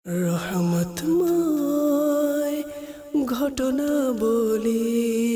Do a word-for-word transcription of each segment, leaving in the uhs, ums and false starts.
রহমতময় ঘটনা বলি,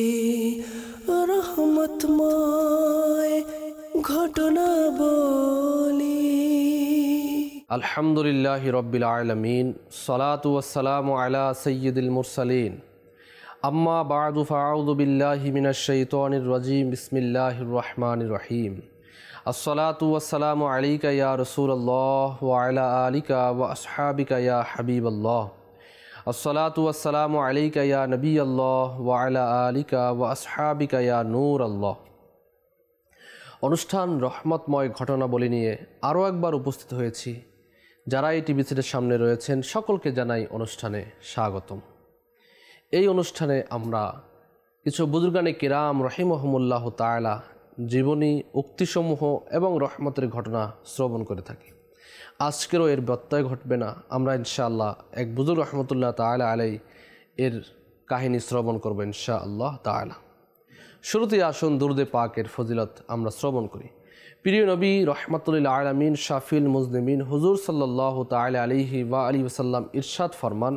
রহমতময় ঘটনা বলি। আলহামদুলিল্লাহি রব্বিল আলামিন, সলাতু ওয়াসসালামু আলা সাইয়্যিদিল মুরসালিন, আম্মা বা'দু ফাআউযু বিল্লাহি মিনাশ শাইতানির রাজীম। বিসমিল্লাহির রহমানির রহিম। আসসালাতু ওয়াসসালামু আলাইকা ইয়া রাসূলুল্লাহ ওয়া আলা আলিকা ওয়া আসহাবিকা ইয়া হাবিবাল্লাহ। আসসালাতু ওয়াসসালামু আলাইকা ইয়া নবিয়াল্লাহ ওয়া আলা আলিকা ওয়া আসহাবিকা ইয়া নূরাল্লাহ। অনুষ্ঠান রহমতময় ঘটনাবলী নিয়ে আরও একবার উপস্থিত হয়েছি। যারা এই টিভি সেটের সামনে রয়েছেন সকলকে জানাই অনুষ্ঠানে স্বাগতম। এই অনুষ্ঠানে আমরা কিছু বুজুর্গানে কিরাম রহিমহুমুল্লাহ তাআলা জীবনী, উক্তিসমূহ এবং রহমতের ঘটনা শ্রবণ করে থাকি। আজকেরও এর ব্যত্যয় ঘটবে না। আমরা ইনশাআল্লাহ এক বুজুর্গ রহমতুল্লাহ তাআলা আলাই এর কাহিনী শ্রবণ করব ইনশাআল্লাহ তাআলা। শুরুতেই আসুন দুরুদে পাকের ফজিলত আমরা শ্রবণ করি। প্রিয় নবী রহমাতুল আলামিন শাফিল মুজনিমিন হুজুর সাল্লাল্লাহু তাআলা আলাইহি ওয়া আলিহি ওয়াসাল্লাম ইরশাদ ফরমান,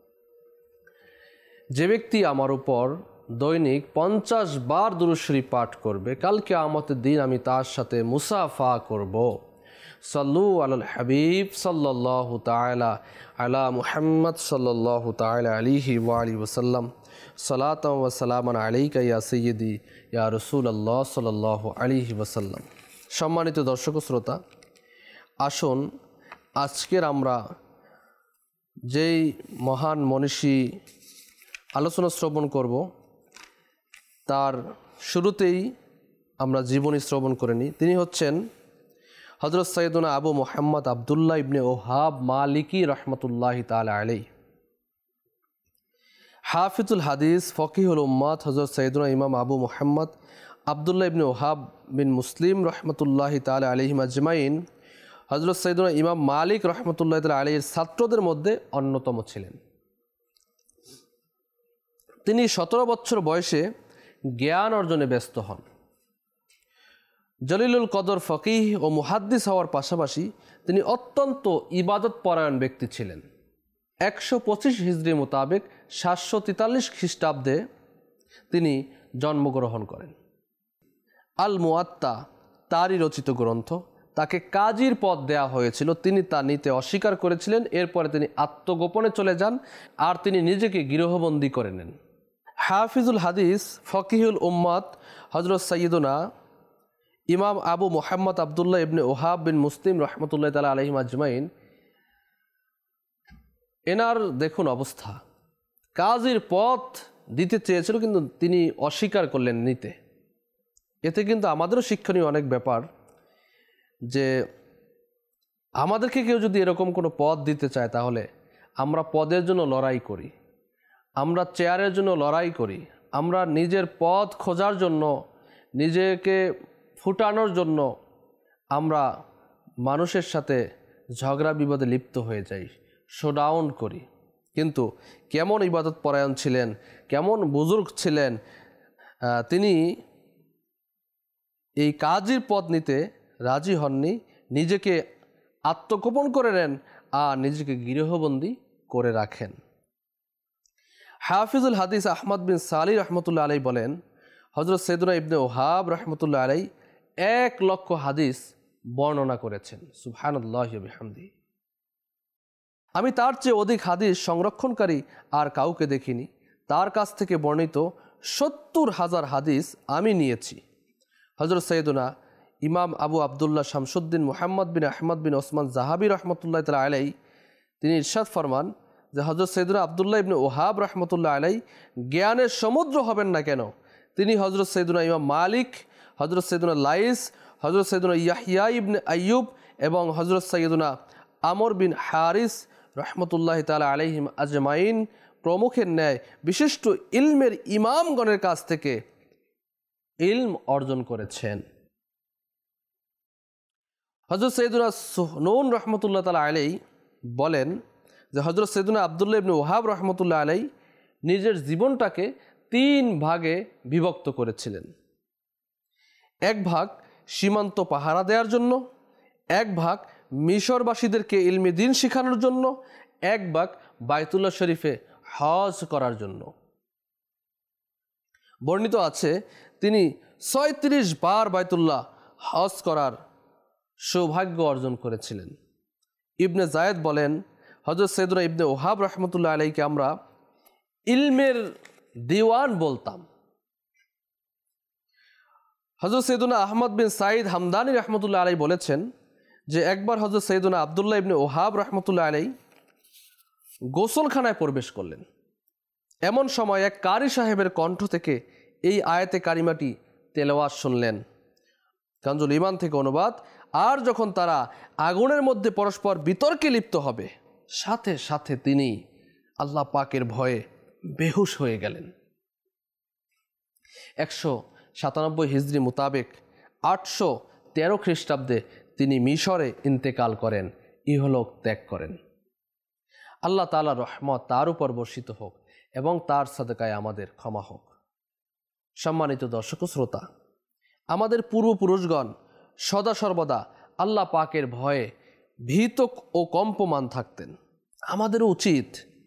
যে ব্যক্তি আমার উপর দৈনিক পঞ্চাশ বার দুরূদ শরীফ পাঠ করবে, কালকে কিয়ামতের দিন আমি তার সাথে মুসাফা করব। সাল্লু আলাল হাবিব সাল্লাল্লাহু তাআলা আলা মুহাম্মদ সাল্লাল্লাহু তাআলা আলাইহি ওয়া আলিহি ওয়াসাল্লাম। সালাতাম ওয়া সালামান আলাইকা ইয়া সাইয়্যিদি ইয়া রাসূলুল্লাহ সাল্লাল্লাহু আলাইহি ওয়াসাল্লাম। সম্মানিত দর্শক ও শ্রোতা, আসুন আজকের আমরা যেই মহান মনীষী আলোচনা শ্রবণ করব তার শুরুতেই আমরা জীবনী শ্রবণ করে নিই। তিনি হচ্ছেন হযরত সৈয়দনা আবু মুহাম্মদ আবদুল্লাহ ইবনে ওহাব মালিকি রহমতুল্লাহি তাআলা আলাইহি। হাফিজুল হাদিস ফকিহুল উম্মাত হযরত সৈয়দনা ইমাম আবু মুহাম্মদ আবদুল্লাহ ইবনে ওহাব বিন মুসলিম রহমতুল্লাহি তাআলা আলাইহি আজমাইন হযরত সৈয়দনা ইমাম মালিক রহমতুল্লাহি তাআলা আলাইহির ছাত্রদের মধ্যে অন্যতম ছিলেন। তিনি সতেরো বছর বয়সে জ্ঞান অর্জনে ব্যস্ত হন। জলিলুল কদর ফকিহ ও মুহাদ্দিস হওয়ার পাশাপাশি তিনি অত্যন্ত ইবাদত পরায়ণ ব্যক্তি ছিলেন। একশো পঁচিশ হিজরি মোতাবেক সাতশো তেতাল্লিশ খ্রিস্টাব্দে তিনি জন্মগ্রহণ করেন। আল মুআত্তা তারই রচিত গ্রন্থ। তাকে কাজীর পদ দেয়া হয়েছিল, তিনি তা নিতে অস্বীকার করেছিলেন। এরপরে তিনি আত্মগোপনে চলে যান আর তিনি নিজেকে গৃহবন্দী করে নেন। হাফিজুল হাদিস ফকিহুল উম্মাত হযরত সাইয়্যিদুনা ইমাম আবু মুহাম্মদ আবদুল্লাহ ইবনে ওহাব বিন মুসলিম রহমতুল্লাহ তাআলা আলাইহি আজমাইন, এনার দেখুন অবস্থা। কাজীর পদ দিতে চেয়েছিল কিন্তু তিনি অস্বীকার করলেন নিতে। এতে কিন্তু আমাদেরও শিক্ষণীয় অনেক ব্যাপার, যে আমাদেরকে কেউ যদি এরকম কোনো পদ দিতে চায় তাহলে আমরা পদের জন্য লড়াই করি, আমরা চেয়ারের জন্য লড়াই করি, আমরা নিজের পদ খোঁজার জন্য, নিজেকে ফুটানোর জন্য আমরা মানুষের সাথে ঝগড়া বিবাদে লিপ্ত হয়ে যাই, শোডাউন করি। কিন্তু কেমন ইবাদত পরায়ণ ছিলেন, কেমন বুজুর্গ ছিলেন, তিনি এই কাজীর পদ নিতে রাজি হননি, নিজেকে আত্মগোপন করে নেন আর নিজেকে গৃহবন্দী করে রাখেন। হাফিজুল হাদিস আহমদ বিন সালি রহমতুল্লাহ আলাই বলেন, হযরত সৈয়দনা ইবনে ওহাব রহমতুল্লাহ আলাই এক লক্ষ হাদিস বর্ণনা করেছেন। সুবহানাল্লাহি ওয়া বিহামদিহি। আমি তার চেয়ে অধিক হাদিস সংরক্ষণকারী আর কাউকে দেখিনি। তার কাছ থেকে বর্ণিত সত্তর হাজার হাদিস আমি নিয়েছি। হযরত সৈয়দনা ইমাম আবু আবদুল্লাহ শামসুদ্দিন মুহাম্মদ বিন আহমদ বিন ওসমান জাহাবি রহমতুল্লাহ তাআলা আলাইহি তিনি ইরশাদ ফরমান যে হযরত সৈয়দনা আবদুল্লাহ ইবনে ওহাব রহমতুল্লাহ আলাইহি জ্ঞানের সমুদ্র হবেন না কেন, তিনি হযরত সৈয়দনা ইমাম মালিক, হযরত সৈয়দনা লাইস, হযরত সৈয়দনা ইয়াহইয়া ইবনে আইয়ুব এবং হযরত সৈয়দনা আমর বিন হারিস রহমতুল্লাহি তাআলা আলাইহিম আজমাইন প্রমুখের ন্যায় বিশিষ্ট ইলমের ইমামগণের কাছ থেকে ইলম অর্জন করেছেন। হযরত সৈয়দনা সুহনুন রহমতুল্লাহ তাআলা আলাইহি বলেন যে হযরত সৈয়দনা আবদুল্লাহ ইবনে ওহাব রহমতুল্লাহ আলাইহি নিজের জীবনটাকে তিন ভাগে বিভক্ত করেছিলেন। এক ভাগ সীমান্ত পাহারা দেওয়ার জন্য, এক ভাগ মিশরবাসীদেরকে ইলমে দ্বীন শেখানোর জন্য, এক ভাগ বাইতুল্লাহ শরীফে হজ করার জন্য। বর্ণিত আছে তিনি ছয়ত্রিশ বার বাইতুল্লাহ হজ করার সৌভাগ্য অর্জন করেছিলেন। ইবনে জায়েদ বলেন, হযরত সৈয়দনা ইবনে ওহাব রহমতুল্লাহ আলাইকে আমরা ইলমের দিওয়ান বলতাম। হযরত সৈয়দনা আহমদ বিন সাঈদ হামদানী রহমতুল্লাহ আলাই বলেছেন যে একবার হযরত সৈয়দনা আবদুল্লাহ ইবনে ওহাব রহমতুল্লাহ আলাই গোসলখানায় প্রবেশ করলেন। এমন সময় এক কারি সাহেবের কণ্ঠ থেকে এই আয়াতে কারিমাটি তেলাওয়াত শুনলেন। কানজুল ঈমান থেকে অনুবাদ, আর যখন তারা আগুনের মধ্যে পরস্পর বিতর্কে লিপ্ত হবে, সাথে সাথে তিনি আল্লাহ পাকের ভয়ে বেহুশ হয়ে গেলেন। একশো সাতানব্বই হিজরি মোতাবেক আটশো তেরো খ্রিস্টাব্দে তিনি মিশরে ইন্তেকাল করেন, ইহলোক ত্যাগ করেন। আল্লাহ তাআলার রহমত তার উপর বর্ষিত হোক এবং তার সাদকায় আমাদের ক্ষমা হোক। সম্মানিত দর্শক ও শ্রোতা, আমাদের পূর্বপুরুষগণ সদা সর্বদা আল্লাহ পাকের ভয়ে ভীত ও কম্পমান থাকতেন। আমাদেরও উচিত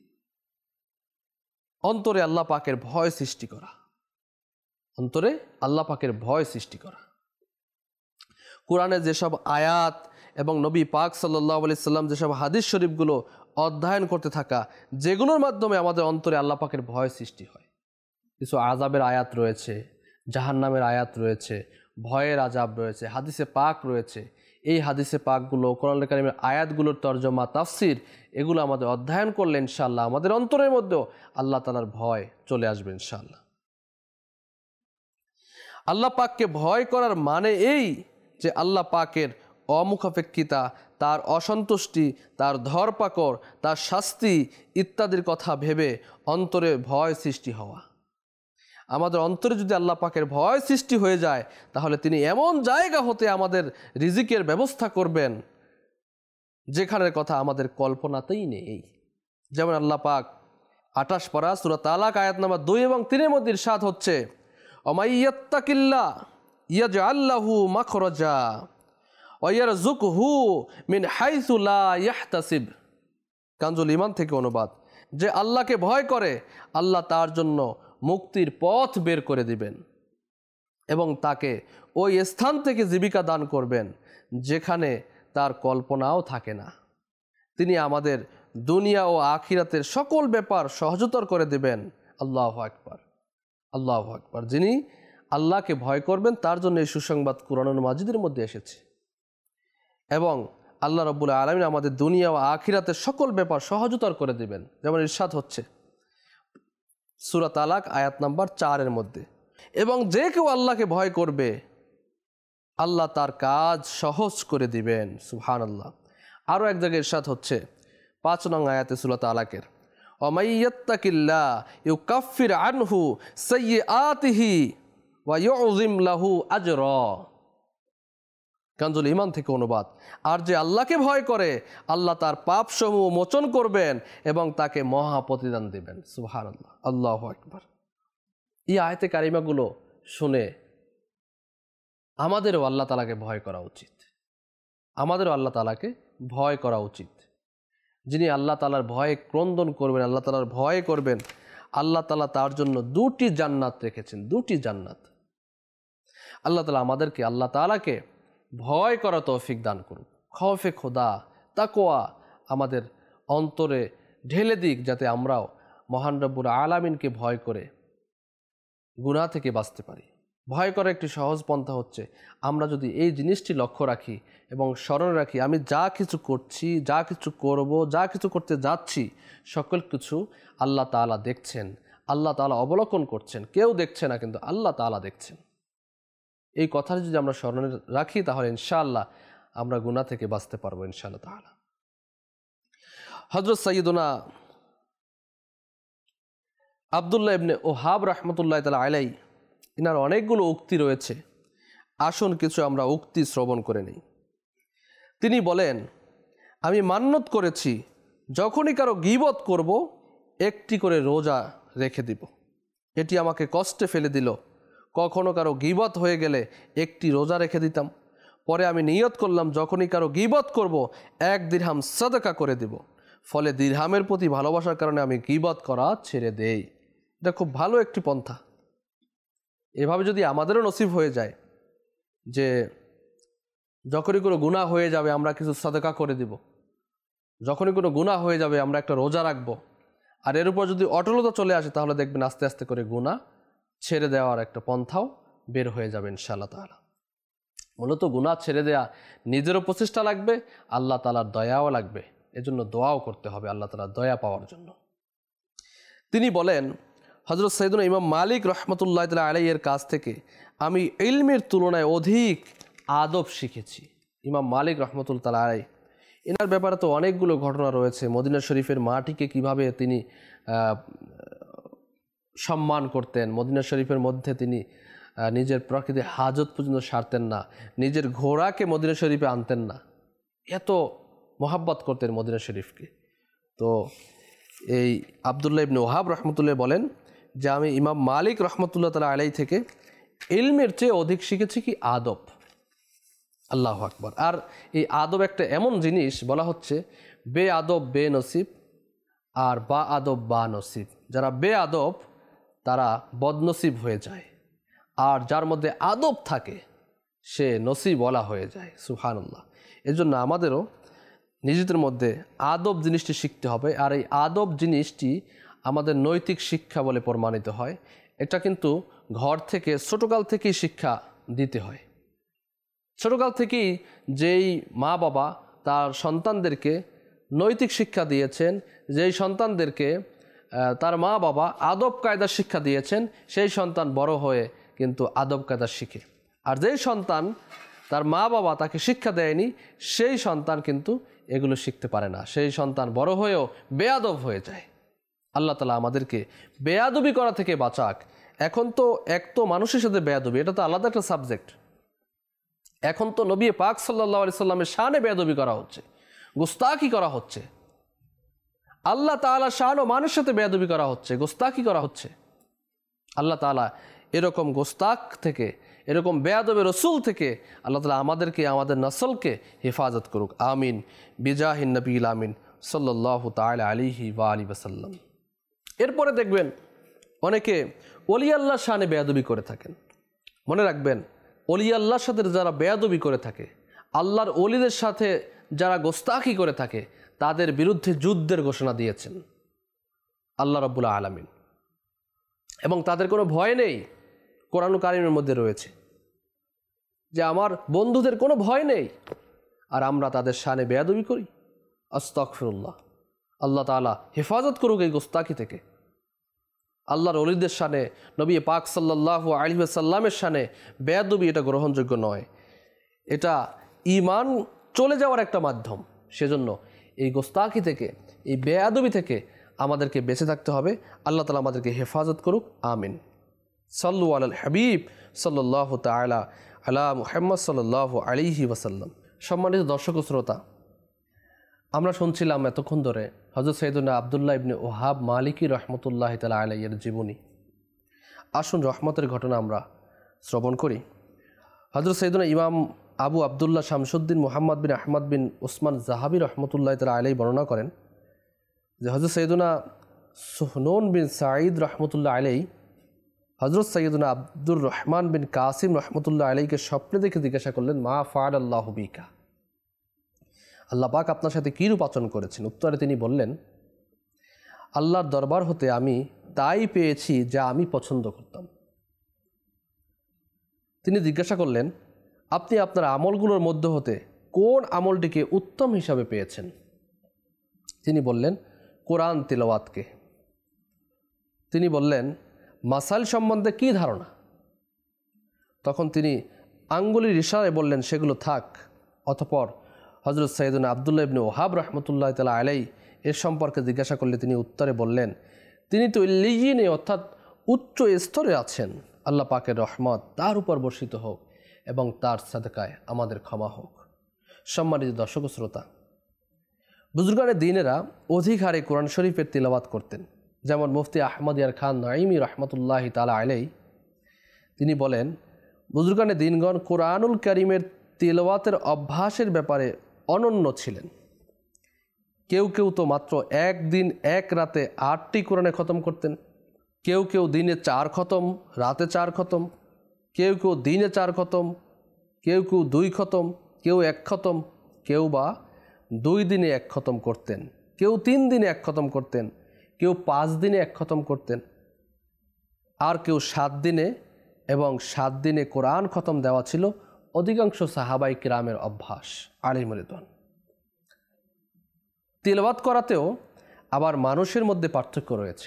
অন্তরে আল্লাহ পাকের ভয় সৃষ্টি করা, অন্তরে আল্লাহ পাকের ভয় সৃষ্টি করা। কোরআনে যেসব আয়াত এবং নবী পাক সাল্লাল্লাহু আলাইহি সাল্লাম যেসব হাদিস শরীফগুলো অধ্যয়ন করতে থাকা, যেগুলোর মাধ্যমে আমাদের অন্তরে আল্লাহ পাকের ভয় সৃষ্টি হয়। কিছু আযাবের আয়াত রয়েছে, জাহান্নামের আয়াত রয়েছে, ভয়ের আযাব রয়েছে, হাদিসে পাক রয়েছে। এই হাদিসে পাকগুলো, কোরআনুল কারীমের আয়াতগুলোর তরজমা, তাফসির, এগুলো আমাদের অধ্যয়ন করলে ইনশাআল্লাহ আমাদের অন্তরের মধ্যেও আল্লাহ তাআলার ভয় চলে আসবে ইনশাআল্লাহ। আল্লাহ পাককে ভয় করার মানে এই যে আল্লাহ পাকের অমুখাপেক্ষিতা, তার অসন্তুষ্টি, তার ধরপাকড়, তার শাস্তি ইত্যাদির কথা ভেবে অন্তরে ভয় সৃষ্টি হওয়া। আমাদের অন্তরে যদি আল্লাহ পাকের ভয় সৃষ্টি হয়ে যায়, তাহলে তিনি এমন জায়গা হতে আমাদের রিজিকের ব্যবস্থা করবেন যেখানের কথা আমাদের কল্পনাতেই নেই। যেমন আল্লাহ পাক আটাশ পারা সূরা তালাক আয়াত নাম্বার দুই এবং তিনের মধ্যে ইরশাদ হচ্ছে, অমাইয়াত্তাকিল্লাহ ইয়াজআল লাহু মাখরাজা ওয়া ইয়ারযুকহু মিন হাইসু লা ইয়াহতাসিব। কানজুল ঈমান থেকে অনুবাদ, যে আল্লাহকে ভয় করে আল্লাহ তার জন্য মুক্তির পথ বের করে দিবেন এবং তাকে ওই স্থান থেকে জীবিকা দান করবেন যেখানে তার কল্পনাও থাকে না। তিনি আমাদের দুনিয়া ও আখিরাতের সকল ব্যাপার সহজতর করে দেবেন। আল্লাহু আকবার, আল্লাহু আকবার। যিনি আল্লাহকে ভয় করবেন তার জন্য এই সুসংবাদ কুরআনুল মাজিদের মধ্যে এসেছে এবং আল্লাহ রাব্বুল আলামিন আমাদের দুনিয়া ও আখিরাতের সকল ব্যাপার সহজতর করে দেবেন। যেমন ইরশাদ হচ্ছে সূরা তালাক আয়াত নাম্বার চারের মধ্যে, এবং যে কেউ আল্লাহকে ভয় করবে আল্লাহ তার কাজ সহজ করে দিবেন। সুবহানাল্লাহ। আরও এক জায়গায় ইরশাদ হচ্ছে পাঁচ নং আয়াতে সূরা তালাকের, ওয়ামাইয়াত্তাকিল্লাহ ইউকাফির আনহু সাইয়্যাতিহি ওয়া ইউযিম লাহু আজরা। কানজুল ঈমান থেকে অনুবাদ, আর যে আল্লাহকে ভয় করে আল্লাহ তার পাপসমূহ মোচন করবেন এবং তাকে মহা প্রতিদান দেবেন। সুবহানাল্লাহ, আল্লাহু আকবার। এই আয়াতে কারিমাগুলো শুনে আমাদেরও আল্লাহ তাআলাকে ভয় করা উচিত, আমাদেরও আল্লাহ তাআলাকে ভয় করা উচিত। যিনি আল্লাহ তাআলার ভয়ে ক্রন্দন করবেন, আল্লাহ তাআলার ভয় করবেন, আল্লাহ তাআলা তার জন্য দুটি জান্নাত রেখেছেন, দুটি জান্নাত। আল্লাহ তাআলা আমাদেরকে আল্লাহ তাআলাকে ভয় করা তৌফিক দান করুন। খৌফে খোদা, তাকওয়া আমাদের অন্তরে ঢেলে দিক, যাতে আমরাও মহান রব্বুল আলামিনকে ভয় করে গুনাহ থেকে বাঁচতে পারি। ভয় করার একটি সহজ পন্থা হচ্ছে আমরা যদি এই জিনিসটি লক্ষ্য রাখি এবং স্মরণে রাখি, আমি যা কিছু করছি, যা কিছু করব, যা কিছু করতে যাচ্ছি, সকল কিছু আল্লাহ তাআলা দেখছেন, আল্লাহ তাআলা অবলোকন করছেন। কেউ দেখছে না, কিন্তু আল্লাহ তাআলা দেখছেন। এই কথাটা যদি আমরা স্মরণে রাখি তাহলে ইনশাআল্লাহ আমরা গুনাহ থেকে বাঁচতে পারবো ইনশাআল্লাহ তাআলা। হযরত সাইয়্যিদুনা আব্দুল্লাহ ইবনে ওহাব রাহমাতুল্লাহ তাআলা আলাইহি, ইনার অনেকগুলো উক্তি রয়েছে। আসুন কিছু আমরা উক্তি শ্রবণ করে নিই। তিনি বলেন, আমি মান্যত করেছি যখনই কারো গীবত করব একটি করে রোজা রেখে দিব। এটি আমাকে কষ্টে ফেলে দিল। কখনো কারো গীবত হয়ে গেলে একটি রোজা রেখে দিতাম। পরে আমি নিয়ত করলাম যখনই কারো গীবত করব এক দিরহাম সাদাকা করে দিব। ফলে দিরহামের প্রতি ভালোবাসার কারণে আমি গীবত করা ছেড়ে দেই। এটা খুব ভালো একটি পন্থা। এভাবে যদি আমাদেরও নসিব হয়ে যায় যে যখনই কোনো গুনাহ হয়ে যাবে আমরা কিছু সাদকা করে দিব, যখনই কোনো গুনাহ হয়ে যাবে আমরা একটা রোজা রাখবো, আর এর উপর যদি অটলতা চলে আসে তাহলে দেখবেন আস্তে আস্তে করে গুনাহ ছেড়ে দেওয়ার একটা পন্থাও বের হয়ে যাবে ইনশাআল্লাহ তাআলা। মূলত গুনাহ ছেড়ে দেয়া নিজেরও প্রচেষ্টা লাগবে, আল্লাহ তাআলার দয়াও লাগবে। এজন্য দোয়াও করতে হবে আল্লাহ তাআলার দয়া পাওয়ার জন্য। তিনি বলেন, হযরত সাইয়েদুনা ইমাম মালিক রহমতুল্লাহ তাআলা আলাইহির কাছ থেকে আমি ইলমের তুলনায় অধিক আদব শিখেছি। ইমাম মালিক রহমতুল্লাহ তাআলা আলাইহি, এনার ব্যাপারে তো অনেকগুলো ঘটনা রয়েছে। মদিনা শরীফের মাটিকে কিভাবে তিনি সম্মান করতেন, মদিনা শরীফের মধ্যে তিনি নিজের প্রকৃতির হাজত পর্যন্ত সারতেন না, নিজের ঘোড়াকে মদিনা শরীফে আনতেন না, এত মোহাব্বত করতেন মদিনা শরীফকে। তো এই আব্দুল্লাহ ইবনে ওহাব রহমতুল্লাহ বলেন যে আমি ইমাম মালিক রহমতুল্লাহ তাআলা আলাইহি থেকে ইলমের চেয়ে অধিক শিখেছি কি আদব। আল্লাহু আকবার। আর এই আদব একটা এমন জিনিস, বলা হচ্ছে বে আদব বে নসিব আর বা আদব বা নসিব। যারা বে আদব তারা বদনসিব হয়ে যায়, আর যার মধ্যে আদব থাকে সে নসিবওয়ালা হয়ে যায়। সুবহানাল্লাহ। এজন্য আমাদেরও নিজেদের মধ্যে আদব জিনিসটি শিখতে হবে। আর এই আদব জিনিসটি আমাদের নৈতিক শিক্ষা বলে প্রমাণিত হয়। এটা কিন্তু ঘর থেকে ছোটোকাল থেকেই শিক্ষা দিতে হয়। ছোটোকাল থেকেই যেই মা বাবা তার সন্তানদেরকে নৈতিক শিক্ষা দিয়েছেন, যেই সন্তানদেরকে তার মা বাবা আদব কায়দার শিক্ষা দিয়েছেন, সেই সন্তান বড় হয়ে কিন্তু আদব কায়দা শিখে। আর যেই সন্তান তার মা বাবা তাকে শিক্ষা দেয়নি, সেই সন্তান কিন্তু এগুলো শিখতে পারে না, সেই সন্তান বড় হয়েও বেয়াদব হয়ে যায়। আল্লাহ তাআলা আমাদেরকে বেয়াদবি করা থেকে বাঁচাক। এখন তো এক তো মানুষের সাথে বেয়াদবি, এটা তো আলাদা একটা সাবজেক্ট। এখন তো নবী পাক সাল্লাল্লাহু আলাইহি সাল্লামের শানে বেয়াদবি করা হচ্ছে, গোস্তাকি করা হচ্ছে। আল্লাহ তাআলা শান ও মানুষের সাথে বেয়াদবি করা হচ্ছে, গোস্তাকি করা হচ্ছে। আল্লাহ তাআলা এরকম গোস্তাক থেকে, এরকম বেয়াদবে রসুল থেকে আল্লাহ তাআলা আমাদেরকে, আমাদের নসলকে হেফাজত করুক। আমিন বিজাহিন নবীল আমিন সাল্লাল্লাহু তাআলা আলাইহি ওয়া আলিহি ওয়াসাল্লাম। এরপরে দেখবেন অনেকে ওলি আল্লাহর শানে বেয়াদবি করে থাকেন। মনে রাখবেন, ওলি আল্লাহর সাথে যারা বেয়াদবি করে থাকে, আল্লাহর ওলিদের সাথে যারা গোস্তাকি করে থাকে, তাদের বিরুদ্ধে যুদ্ধের ঘোষণা দিয়েছেন আল্লাহ রাব্বুল আলামিন, এবং তাদের কোনো ভয় নেই। কোরআন কারীমের মধ্যে রয়েছে যে আমার বন্ধুদের কোনো ভয় নেই, আর আমরা তাদের শানে বেয়াদবি করি। আস্তাগফিরুল্লাহ। আল্লাহ তাআলা হেফাজত করুক এই গোস্তাকি থেকে। আল্লাহর ওলিদের শানে, নবী পাক সাল্লাল্লাহু আলাইহি ওয়াসাল্লামের শানে বেয়াদবি এটা গ্রহণযোগ্য নয়, এটা ঈমান চলে যাওয়ার একটা মাধ্যম। সেজন্য এই গোস্তাকি থেকে, এই বেয়াদবি থেকে আমাদেরকে বেঁচে থাকতে হবে। আল্লাহ তাআলা আমাদেরকে হেফাজত করুক। আমিন। সাল্লু আলাল হাবিব সাল্লাল্লাহু তাআলা আলা মুহাম্মদ সাল্লাল্লাহু আলাইহি ওয়াসাল্লাম। সম্মানিত দর্শক ও শ্রোতা, আমরা শুনছিলাম এতক্ষণ ধরে হযরত সাইয়েদুনা আব্দুল্লাহ ইবনে ওহাব মালিকি রহমতুল্লাহ তাআলা আলাইহির জীবনী। আসুন রহমতের ঘটনা আমরা শ্রবণ করি। হযরত সাইয়েদুনা ইমাম আবু আবদুল্লাহ শামসুদ্দিন মুহাম্মদ বিন আহমদ বিন ওসমান জাহাবি রহমতুল্লাহ তাআলা আলাইহি বর্ণনা করেন যে হযরত সাইয়েদুনা সুহনুন বিন সাঈদ রহমতুল্লাহ আলাইহি হযরত সাইয়েদুনা আব্দুর রহমান বিন কাসিম রহমতুল্লাহ আলাইহিকে স্বপ্নে দেখে জিজ্ঞাসা করলেন, মা ফাআলাল্লাহু বিকা, আল্লাহ পাক আপনার সাথে কী রূপ আচরণ করেছেন? উত্তরে তিনি বললেন, আল্লাহর দরবার হতে আমি তাই পেয়েছি যা আমি পছন্দ করতাম। তিনি জিজ্ঞাসা করলেন, আপনি আপনার আমলগুলোর মধ্য হতে কোন আমলটিকে উত্তম হিসাবে পেয়েছেন? তিনি বললেন, কোরআন তিলাওয়াতকে। তিনি বললেন, মাসাইল সম্বন্ধে কী ধারণা? তখন তিনি আঙ্গুলির ইশারায় বললেন, সেগুলো থাক। অতঃপর হযরত সাইয়েদুনা আব্দুল্লাহ ইবনে ওহাব রহমতুল্লাহ তাআলা আলাইহি এর সম্পর্কে জিজ্ঞাসা করলে তিনি উত্তরে বললেন, তিনি তো ইল্লিয়িনে অর্থাৎ উচ্চ স্তরে আছেন, আল্লাহ পাকের রহমত তার উপর বর্ষিত হোক এবং তার সাদকায় আমাদের ক্ষমা হোক। সম্মানিত দর্শক শ্রোতা, বুজুর্গানে দিনেরা অধিক হারে কোরআন শরীফের তিলাওয়াত করতেন। যেমন মুফতি আহমদ ইয়ার খান নাঈমি রহমতুল্লাহ তাআলা আলাইহি তিনি বলেন, বুজুর্গানে দিনগণ কোরআনুল কারীমের তিলাওয়াতের অভ্যাসের ব্যাপারে অনন্য ছিলেন। কেউ কেউ তো মাত্র একদিন এক রাতে আটটি কোরআনে খতম করতেন, কেউ কেউ দিনে চার খতম, রাতে চার খতম, কেউ কেউ দিনে চার খতম, কেউ কেউ দুই খতম, কেউ এক খতম, কেউ বা দুই দিনে এক খতম করতেন, কেউ তিন দিনে এক খতম করতেন, কেউ পাঁচ দিনে এক খতম করতেন, আর কেউ সাত দিনে, এবং সাত দিনে কোরআন খতম দেওয়া ছিল অধিকাংশ সাহাবাই কিরামের অভ্যাস আলাইহিম রিদওয়ান। তিলাওয়াত করাতেও আবার মানুষের মধ্যে পার্থক্য রয়েছে।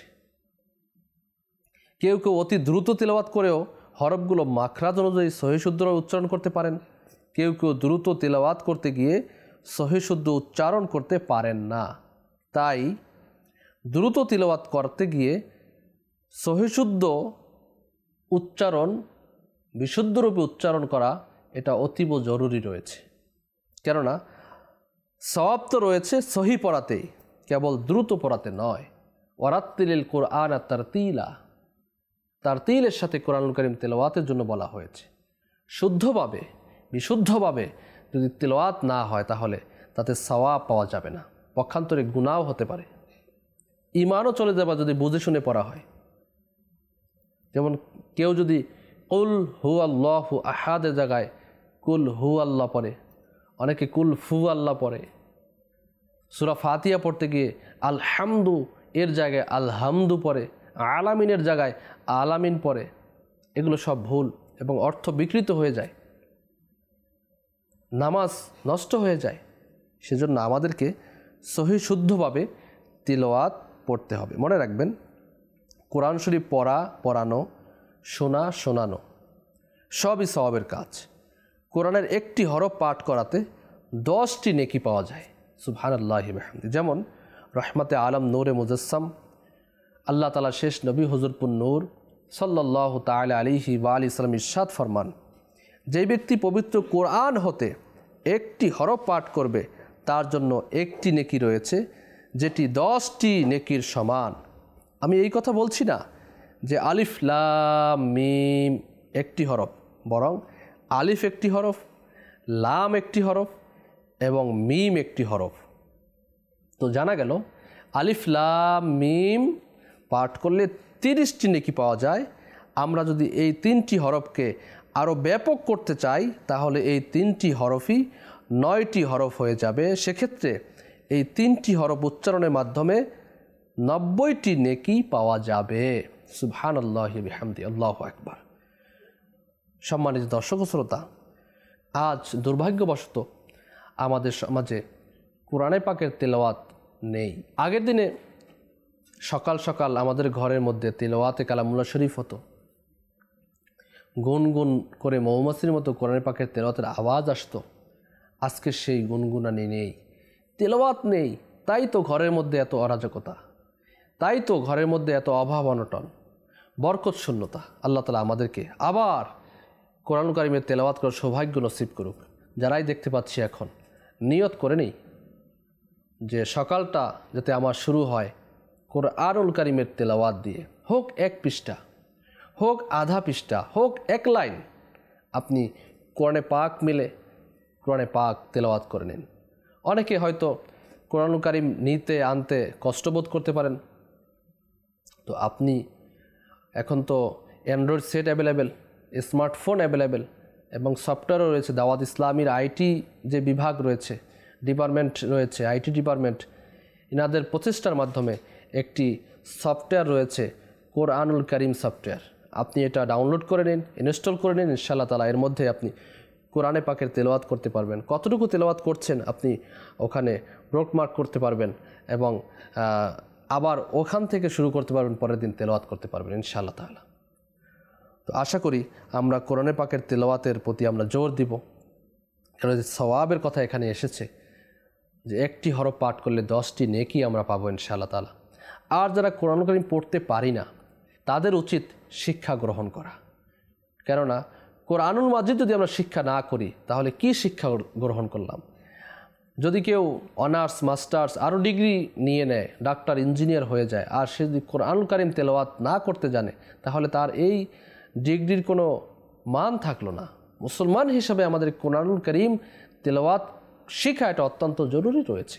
কেউ কেউ অতি দ্রুত তিলাওয়াত করেও হরফগুলো মাখরাজ অনুযায়ী সহিশুদ্ধ উচ্চারণ করতে পারেন, কেউ কেউ দ্রুত তিলাওয়াত করতে গিয়ে সহিশুদ্ধ উচ্চারণ করতে পারেন না। তাই দ্রুত তিলাওয়াত করতে গিয়ে সহিশুদ্ধ উচ্চারণ, বিশুদ্ধরূপে উচ্চারণ করা এটা অতীব জরুরি রয়েছে। কেননা সওয়াব তো রয়েছে সহি পড়াতেই, কেবল দ্রুত পড়াতে নয়। ওয়ারাত্তিলিল কোরআন তারতিলা, তারতিলের সাথে কোরআনুল কারীম তেলাওয়াতের জন্য বলা হয়েছে। শুদ্ধভাবে বিশুদ্ধভাবে যদি তেলাওয়াত না হয় তাহলে তাতে সওয়াব পাওয়া যাবে না, পক্ষান্তরে গুনাহও হতে পারে, ঈমানও চলে যাবে যদি বুঝে শুনে পড়া হয়। যেমন কেউ যদি কুল হু আল্লাহু আহাদের জায়গায় কুল হু আল্লাহ পড়ে, অনেকে কুল ফু আল্লাহ পড়ে, সূরা ফাতিহা পড়তে গিয়ে আলহামদু এর জায়গায় আলহামদু পড়ে, আলামিনের জায়গায় আলামিন পড়ে, এগুলো সব ভুল এবং অর্থ বিকৃত হয়ে যায়, নামাজ নষ্ট হয়ে যায়। সেজন্য আমাদেরকে সহি শুদ্ধভাবে তিলাওয়াত পড়তে হবে। মনে রাখবেন, কোরআন শরীফ পড়া, পড়ানো, শোনা, শোনানো সবই সওয়াবের কাজ। কোরআনের একটি হরফ পাঠ করাতে দশটি নেকি পাওয়া যায়, সুবহানাল্লাহি ওয়া বিহামদিহি। যেমন রহমতে আলম নূরে মুজাসসাম, আল্লাহ তাআলা শেষ নবী হুজুরপুর নূর সাল্লাল্লাহু তাআলা আলাইহি ওয়া আলিহি সাল্লাম ইরশাদ ফরমান, যেই ব্যক্তি পবিত্র কোরআন হতে একটি হরফ পাঠ করবে তার জন্য একটি নেকি রয়েছে যেটি দশটি নেকির সমান। আমি এই কথা বলছি না যে আলিফ লাম মিম একটি হরফ, বরং আলিফ একটি হরফ, লাম একটি হরফ এবং মিম একটি হরফ। তো জানা গেল আলিফ লাম মিম পাঠ করলে তিরিশটি নেকি পাওয়া যায়। আমরা যদি এই তিনটি হরফকে আরও ব্যাপক করতে চাই তাহলে এই তিনটি হরফই নয়টি হরফ হয়ে যাবে। সেক্ষেত্রে এই তিনটি হরফ উচ্চারণের মাধ্যমে নব্বইটি নেকি পাওয়া যাবে। সুবহানাল্লাহি ওয়া বিহামদিহি, আল্লাহু আকবার। সম্মানিত দর্শক শ্রোতা, আজ দুর্ভাগ্যবশত আমাদের সমাজে কোরআনে পাকের তেলাওয়াত নেই। আগের দিনে সকাল সকাল আমাদের ঘরের মধ্যে তেলাওয়াতে কালামুল্লাহ শরীফ হতো, গুনগুন করে মৌমাছির মতো কোরআনে পাকের তেলাওয়াতের আওয়াজ আসতো। আজকে সেই গুনগুনানি নেই, তেলাওয়াত নেই, তাই তো ঘরের মধ্যে এত অরাজকতা, তাই তো ঘরের মধ্যে এত অভাব অনটন, বরকত শূন্যতা। আল্লাহ তাআলা আমাদেরকে আবার কোরআন কারীমের তেলাওয়াত করার সৌভাগ্য নসিব করুক। যারাই দেখতে পাচ্ছি এখন নিয়ত করে নেই যে সকালটা যাতে আমার শুরু হয় কোরআনুল কারীমের তেলাওয়াত দিয়ে, হোক এক পৃষ্ঠা, হোক আধা পৃষ্ঠা, হোক এক লাইন, আপনি কোরআনে পাক মিলে কোরআনে পাক তেলাওয়াত করে নিন। অনেকে হয়তো কোরআনুল কারীম নিতে আনতে কষ্টবোধ করতে পারেন, তো আপনি এখন তো Android set available, smartphone available এবং সফটওয়্যারও রয়েছে। দাওয়াত ইসলামীর আইটি যে বিভাগ রয়েছে, ডিপার্টমেন্ট রয়েছে, আইটি ডিপার্টমেন্ট, ইনাদের প্রচেষ্টার মাধ্যমে একটি সফটওয়্যার রয়েছে কোরআনুল কারীম সফটওয়্যার। আপনি এটা ডাউনলোড করে নিন, ইনস্টল করে নিন, ইনশাআল্লাহ তাআলা এর মধ্যে আপনি কোরআনে পাকের তেলাওয়াত করতে পারবেন। কতটুকু তেলাওয়াত করছেন আপনি ওখানে ব্রোকমার্ক করতে পারবেন এবং আবার ওখান থেকে শুরু করতে পারবেন, পরের দিন তেলাওয়াত করতে পারবেন ইনশাআল্লাহ তাআলা। তো আশা করি আমরা কোরআনে পাকের তেলাওয়াতের প্রতি আমরা জোর দিব, কারণ সওয়াবের কথা এখানে এসেছে যে একটি হরফ পাঠ করলে দশটি নেকি আমরা পাবো ইনশাআল্লাহ তাআলা। আর যারা কোরআন কারীম পড়তে পারি না তাদের উচিত শিক্ষা গ্রহণ করা, কেননা কোরআনুল মাজিদ যদি আমরা শিক্ষা না করি তাহলে কি শিক্ষা গ্রহণ করলাম? যদি কেউ অনার্স মাস্টার্স আরও ডিগ্রি নিয়ে নেয়, ডাক্তার ইঞ্জিনিয়ার হয়ে যায়, আর সে যদি কোরআনুল কারীম তেলাওয়াত না করতে জানে তাহলে তার এই ডিগ্রির কোনো মান থাকলো না। মুসলমান হিসাবে আমাদের কোরআনুল কারীম তেলাওয়াত শেখা এটা অত্যন্ত জরুরি রয়েছে।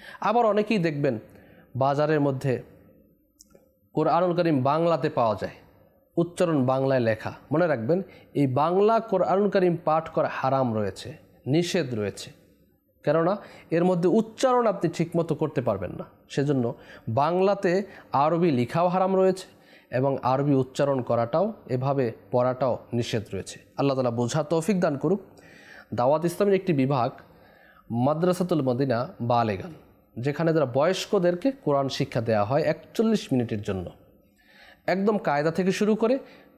আবার অনেকেই দেখবেন বাজারের মধ্যে কোরআনুল কারীম বাংলাতে পাওয়া যায়, উচ্চারণ বাংলায় লেখা। মনে রাখবেন, এই বাংলা কোরআনুল কারীম পাঠ করা হারাম রয়েছে, নিষেধ রয়েছে, কেননা এর মধ্যে উচ্চারণ আপনি ঠিকমতো করতে পারবেন না। সেজন্য বাংলাতে আরবি লেখাও হারাম রয়েছে এবং আরবি উচ্চারণ করাটাও, এভাবে পড়াটাও নিষেধ রয়েছে। আল্লাহ তাআলা বোঝার তৌফিক দান করুক। দাওয়াত ইসলামের একটি বিভাগ মাদ্রাসাতুল মদিনা বালেগান, যেখানে যারা বয়স্কদেরকে কোরআন শিক্ষা দেওয়া হয় একচল্লিশ মিনিটের জন্য, একদম কায়দা থেকে শুরু করে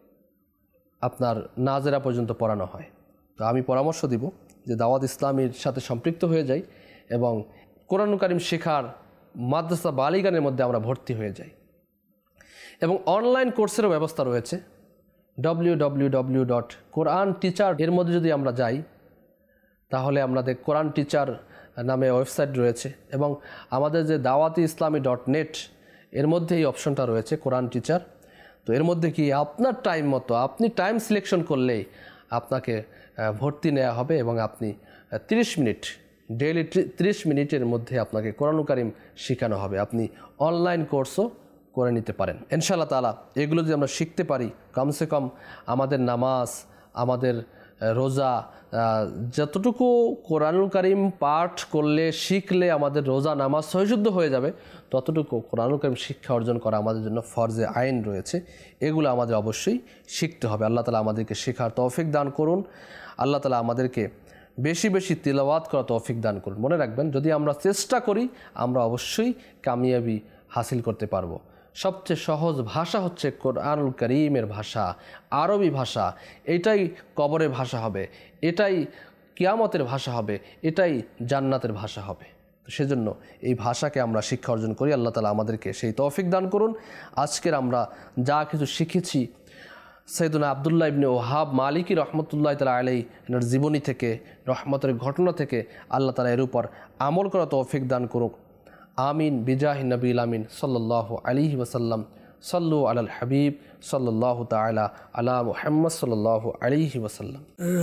আপনার নাজেরা পর্যন্ত পড়ানো হয়। তো আমি পরামর্শ দিব যে দাওয়াত ইসলামের সাথে সম্পৃক্ত হয়ে যাই এবং কোরআন কারীম শেখার মাদ্রাসা বালিগানের মধ্যে আমরা ভর্তি হয়ে যাই। এবং অনলাইন কোর্সেরও ব্যবস্থা রয়েছে, W W W dot Quran teacher এর মধ্যে যদি আমরা যাই তাহলে আমাদের কোরআন টিচার নামে ওয়েবসাইট রয়েছে এবং আমাদের যে দাওয়াতি ইসলামী ডট নেট এর মধ্যে এই অপশনটা রয়েছে কোরআন টিচার। তো এর মধ্যে কি আপনার টাইম মতো আপনি টাইম সিলেকশন করলেই আপনাকে ভর্তি নেওয়া হবে এবং আপনি তিরিশ মিনিট ডেইলি তিরিশ মিনিটের মধ্যে আপনাকে কোরআনুল কারীম শেখানো হবে। আপনি অনলাইন কোর্সও করে নিতে পারেন ইনশাআল্লাহ তাআলা। এগুলো যদি আমরা শিখতে পারি, কমসে কম আমাদের নামাজ, আমাদের রোজা, যতটুকু কোরআনুল কারীম পাঠ করলে শিখলে আমাদের রোজা নামাজ সহিশুদ্ধ হয়ে যাবে, ততটুকু কোরআনুল কারীম শিক্ষা অর্জন করা আমাদের জন্য ফরজে আইন রয়েছে। এগুলো আমাদের অবশ্যই শিখতে হবে। আল্লাহ তাআলা আমাদেরকে শেখার তৌফিক দান করুন। আল্লাহ তাআলা আমাদেরকে বেশি বেশি তিলাওয়াত করা তৌফিক দান করুন। মনে রাখবেন, যদি আমরা চেষ্টা করি আমরা অবশ্যই কামিয়াবি হাসিল করতে পারবো। সবচেয়ে সহজ ভাষা হচ্ছে কোরআনুল কারীমের ভাষা, আরবি ভাষা। এটাই কবরের ভাষা হবে, এটাই কিয়ামতের ভাষা হবে, এটাই জান্নাতের ভাষা হবে। তো সেজন্য এই ভাষাকে আমরা শিক্ষা অর্জন করি। আল্লাহ তাআলা আমাদেরকে সেই তৌফিক দান করুন। আজকের আমরা যা কিছু শিখেছি সৈয়দনা আব্দুল্লাহ ইবনে ওহাব মালিকি রহমতুল্লাহ তাআলা আলাইহি এর জীবনী থেকে, রহমতের ঘটনা থেকে আল্লাহ তাআলা এর উপর আমল করা তৌফিক দান করুক। আমিন বিজাহি নবীল আমিন সাল্লাল্লাহু আলাইহি ওয়াসাল্লাম। সাল্লু আলাল হাবিব সাল্লাল্লাহু তাআলা আলা মুহাম্মদ সাল্লাল্লাহু আলাইহি ওয়াসাল্লাম।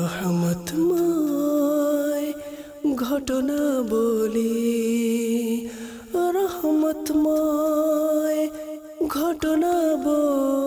রহমতময় ঘটনা বলি, রহমতময় ঘটনা বলি।